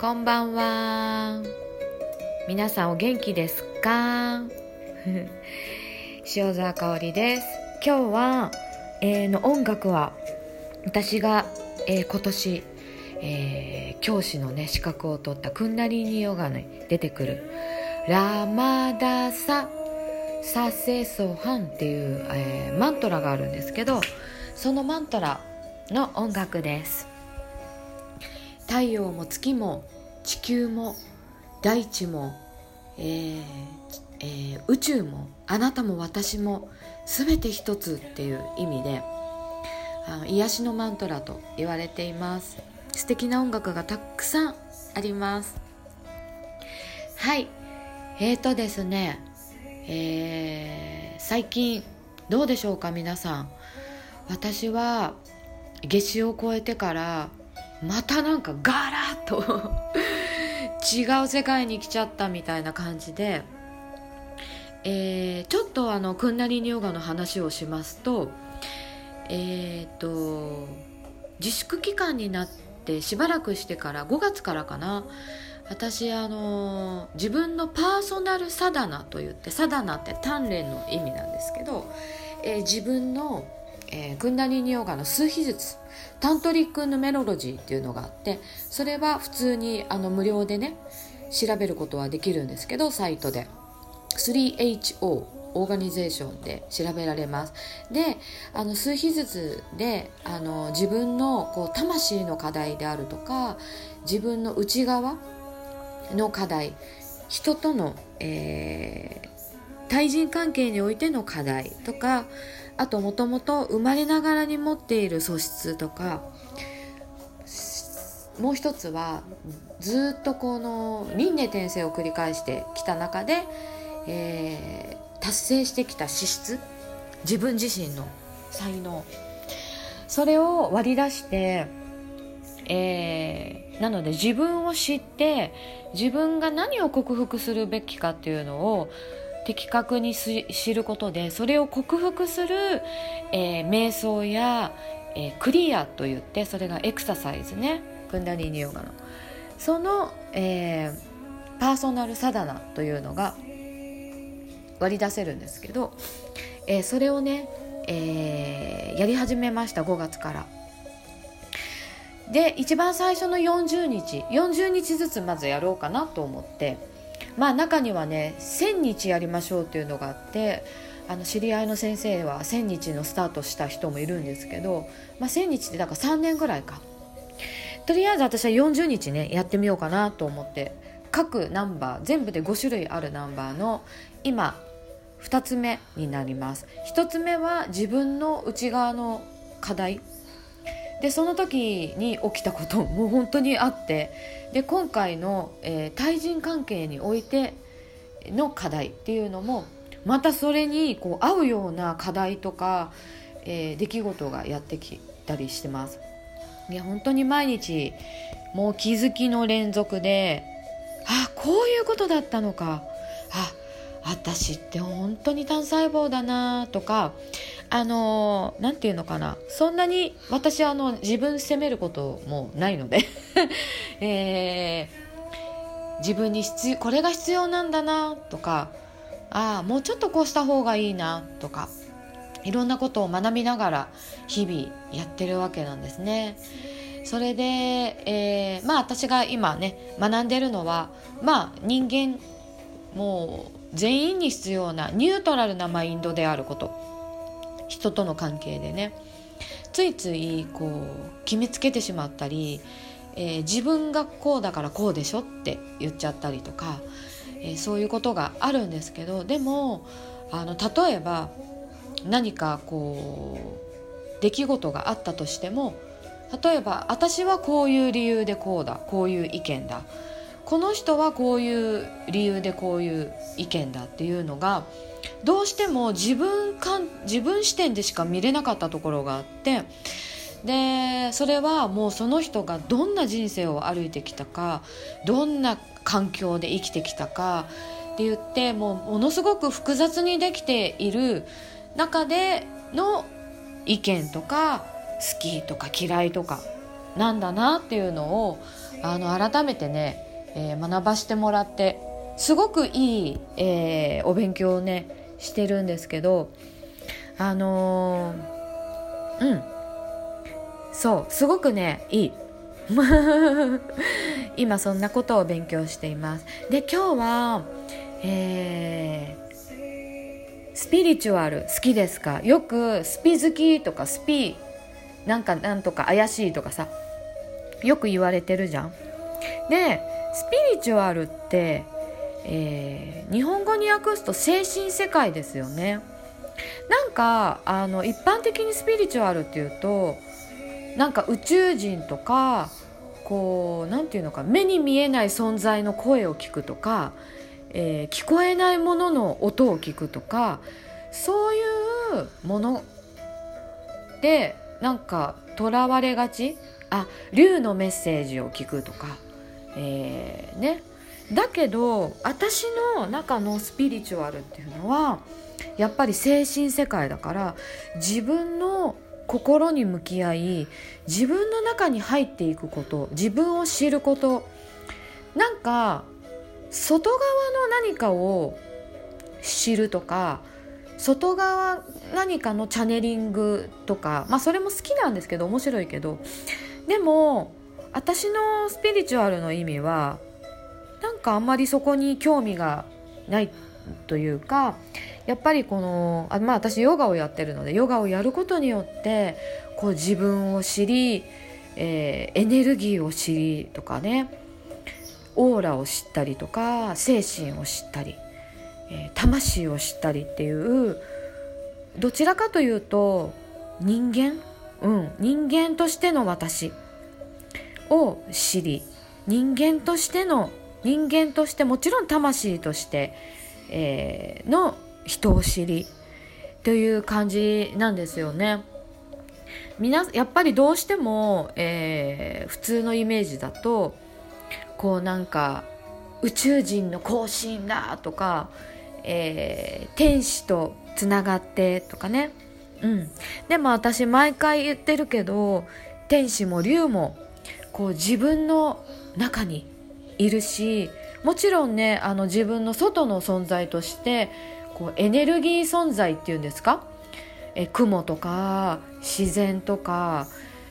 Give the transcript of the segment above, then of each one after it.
こんばんは。皆さんお元気ですか？塩沢香織です。今日は、の音楽は私が、今年、教師のね資格を取ったクンダリーニヨガに出てくるラマダササセソハンっていう、マントラがあるんですけど、そのマントラの音楽です。太陽も月も地球も大地も、宇宙もあなたも私もすべて一つっていう意味で癒しのマントラと言われています。素敵な音楽がたくさんあります。はい、ですね、最近どうでしょうか皆さん。私は夏至を超えてからまたなんかガラッと違う世界に来ちゃったみたいな感じで、ちょっとクンダリーニヨガの話をしますと、自粛期間になってしばらくしてから5月からかな、私自分のパーソナルサダナといって、サダナって鍛錬の意味なんですけど、自分のクンダリーニヨガの数秘術タントリックヌメロロジーっていうのがあって、それは普通に無料でね調べることはできるんですけど、サイトで 3HO オーガニゼーションで調べられます。で数秘術で自分のこう魂の課題であるとか、自分の内側の課題、人との、対人関係においての課題とか、あともともと生まれながらに持っている素質とか、もう一つはずっとこの輪廻転生を繰り返してきた中で、達成してきた資質、自分自身の才能、それを割り出して、なので自分を知って自分が何を克服するべきかっていうのを的確に知ることで、それを克服する、瞑想や、クリアといって、それがエクササイズね、クンダリーニヨガのその、パーソナルサダナというのが割り出せるんですけど、それをね、やり始めました。5月からで、一番最初の40日ずつまずやろうかなと思って、中にはね1000日やりましょうっていうのがあって、知り合いの先生は1000日のスタートした人もいるんですけど、1000日ってだから3年ぐらいか。とりあえず私は40日ねやってみようかなと思って、各ナンバー全部で5種類あるナンバーの今2つ目になります。1つ目は自分の内側の課題で、その時に起きたことも本当にあって、で今回の、対人関係においての課題っていうのもまたそれにこう合うような課題とか、出来事がやってきたりしてます。いや本当に毎日もう気づきの連続で、こういうことだったのか、私って本当に単細胞だなとか、なんていうのかな、そんなに私自分責めることもないので、自分にこれが必要なんだなとか、もうちょっとこうした方がいいなとか、いろんなことを学びながら日々やってるわけなんですね。それで、私が今ね学んでるのは、人間もう全員に必要なニュートラルなマインドであること、人との関係でねついついこう決めつけてしまったり、自分がこうだからこうでしょって言っちゃったりとか、そういうことがあるんですけど、でも例えば何かこう出来事があったとしても、例えば私はこういう理由でこうだ、こういう意見だ、この人はこういう理由でこういう意見だっていうのがどうしても自分視点でしか見れなかったところがあって、でそれはもうその人がどんな人生を歩いてきたか、どんな環境で生きてきたかって言って、もうものすごく複雑にできている中での意見とか好きとか嫌いとかなんだなっていうのを改めてね、学ばしてもらってすごくいい、お勉強をねしてるんですけど、そうすごくねいい今そんなことを勉強しています。で今日は、スピリチュアル好きですか？よくスピ好きとかスピなんとか怪しいとかさ、よく言われてるじゃん。でスピリチュアルって、日本語に訳すと精神世界ですよね。なんか一般的にスピリチュアルっていうとなんか宇宙人とかこうなんていうのか、目に見えない存在の声を聞くとか、聞こえないものの音を聞くとか、そういうものでなんかとらわれがち。竜のメッセージを聞くとか、だけど私の中のスピリチュアルっていうのはやっぱり精神世界だから、自分の心に向き合い自分の中に入っていくこと、自分を知ること、なんか外側の何かを知るとか、外側何かのチャネリングとか、それも好きなんですけど面白いけど、でも私のスピリチュアルの意味はなんかあんまりそこに興味がないというか、やっぱりこの私ヨガをやってるので、ヨガをやることによってこう自分を知り、エネルギーを知りとかね、オーラを知ったりとか、精神を知ったり、魂を知ったりっていう、どちらかというと人間としての私を知り、人間としてもちろん魂として、の人を知りという感じなんですよね。やっぱりどうしても、普通のイメージだとこうなんか宇宙人の交信だとか、天使とつながってとかね、でも私毎回言ってるけど、天使も竜もこう自分の中にいるし、もちろんね自分の外の存在としてこうエネルギー存在っていうんですか、雲とか自然とか、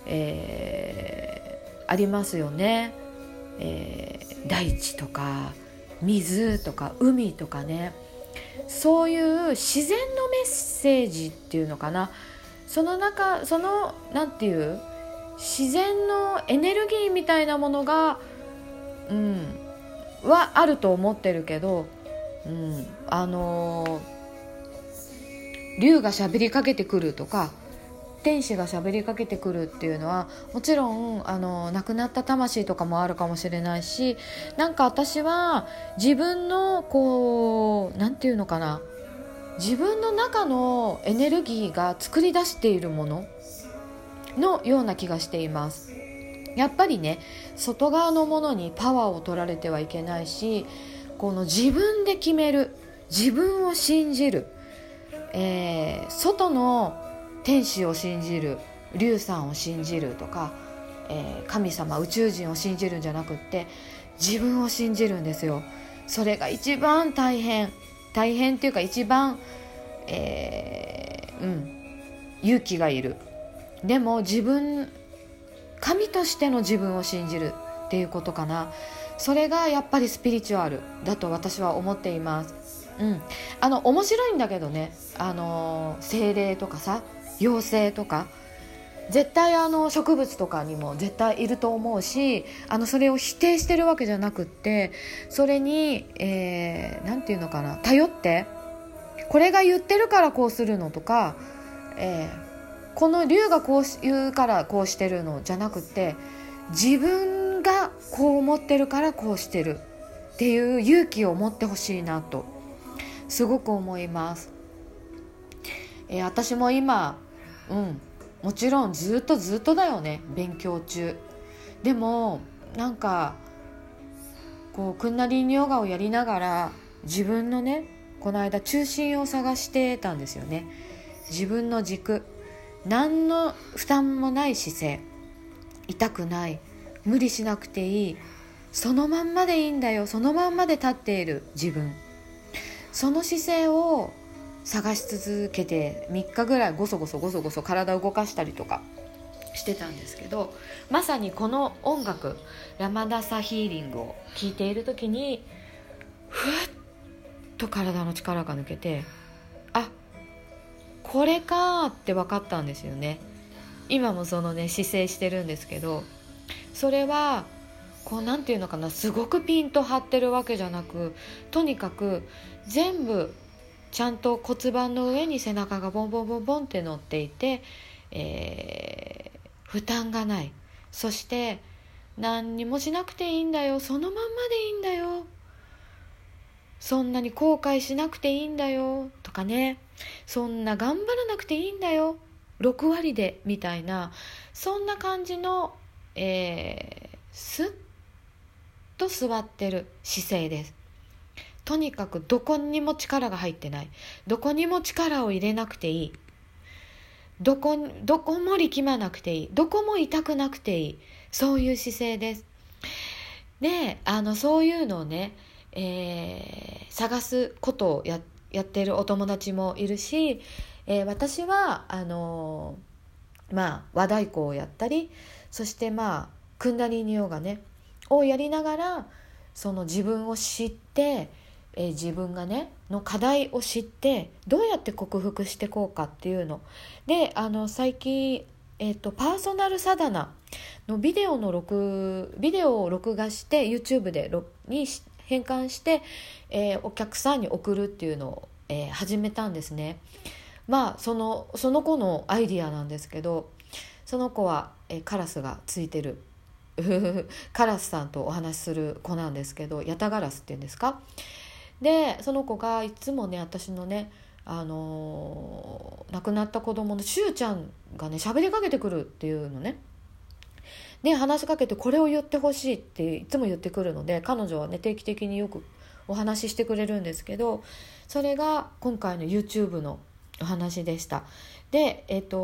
ありますよね、大地とか水とか海とかね、そういう自然のメッセージっていうのかな、そのなんていう自然のエネルギーみたいなものが、はあると思ってるけど、竜が喋りかけてくるとか天使が喋りかけてくるっていうのはもちろん亡くなった魂とかもあるかもしれないし、なんか私は自分のこうなんていうのかな、自分の中のエネルギーが作り出しているもののような気がしています。やっぱりね、外側のものにパワーを取られてはいけないし、この自分で決める、自分を信じる、外の天使を信じる、竜さんを信じるとか、神様宇宙人を信じるんじゃなくって自分を信じるんですよ。それが一番大変っていうか一番、勇気がいる。でも神としての自分を信じるっていうことかな。それがやっぱりスピリチュアルだと私は思っています。面白いんだけどね、精霊とかさ、妖精とか絶対植物とかにも絶対いると思うし、それを否定してるわけじゃなくって、それに、なんていうのかな、頼ってこれが言ってるからこうするのとか、この竜がこう言うからこうしてるのじゃなくて、自分がこう思ってるからこうしてるっていう勇気を持ってほしいなとすごく思います。私も今、もちろんずっとだよね、勉強中。でもなんかこうクンナリーニヨガをやりながら自分のね、この間中心を探してたんですよね。自分の軸、何の負担もない姿勢、痛くない無理しなくていい、そのまんまでいいんだよ、そのまんまで立っている自分、その姿勢を探し続けて3日ぐらいゴソゴソ体を動かしたりとかしてたんですけど、まさにこの音楽ラマダサヒーリングを聴いている時にふっと体の力が抜けて、あ、これかって分かったんですよね。今もそのね姿勢してるんですけど、それはこうなんていうのかな、すごくピンと張ってるわけじゃなく、とにかく全部ちゃんと骨盤の上に背中がボンボンボンボンって乗っていて、負担がない、そして何にもしなくていいんだよ、そのまんまでいいんだよ、そんなに後悔しなくていいんだよとかね、そんな頑張らなくていいんだよ6割でみたいな、そんな感じの、スッと座ってる姿勢です。とにかくどこにも力が入ってない、どこにも力を入れなくていい、どこも力まなくていい、どこも痛くなくていい、そういう姿勢です。で、そういうのをね、探すことをやってるお友達もいるし、私は和太鼓をやったり、そしてクンダリーニヨガねをやりながら、その自分を知って、自分がねの課題を知ってどうやって克服していこうかっていうので、最近、パーソナルサダナのビデオを録画して YouTube に変換して、お客さんに送るっていうのを、始めたんですね。その子のアイディアなんですけど、その子は、カラスがついてるカラスさんとお話しする子なんですけど、ヤタガラスっていうんですか。でその子がいつもね、私のね、亡くなった子供のしゅうちゃんがね喋りかけてくるっていうのね。で話しかけて、これを言ってほしいっていつも言ってくるので、彼女はね定期的によくお話ししてくれるんですけど、それが今回の YouTube のお話でした。で、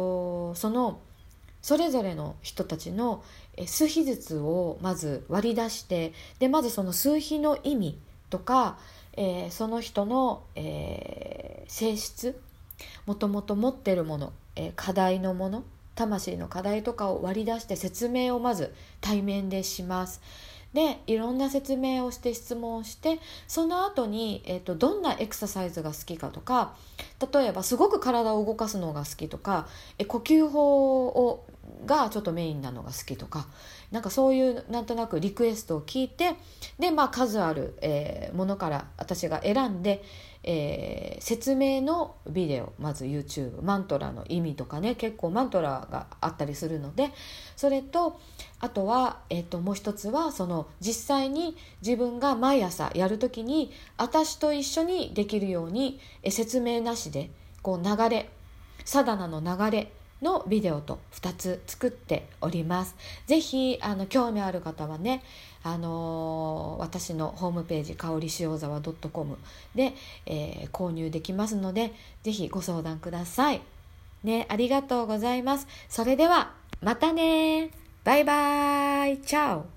それぞれの人たちの数秘術をまず割り出して、でまずその数秘の意味とか、その人の、性質、もともと持ってるもの、課題のもの、魂の課題とかを割り出して説明をまず対面でします。でいろんな説明をして質問をして、その後に、どんなエクササイズが好きかとか、例えばすごく体を動かすのが好きとか、呼吸法がちょっとメインなのが好きとか、なんかそういうなんとなくリクエストを聞いて、で数ある、ものから私が選んで、説明のビデオ、まず YouTube、 マントラの意味とかね、結構マントラがあったりするので、それとあとは、もう一つはその実際に自分が毎朝やるときに私と一緒にできるように、説明なしでこう流れ、サダナの流れのビデオと2つ作っております。ぜひ興味ある方はね、私のホームページ、かおりしおざわ .com で、購入できますので、ぜひご相談くださいね。ありがとうございます。それではまたね、バイバイ、チャオ。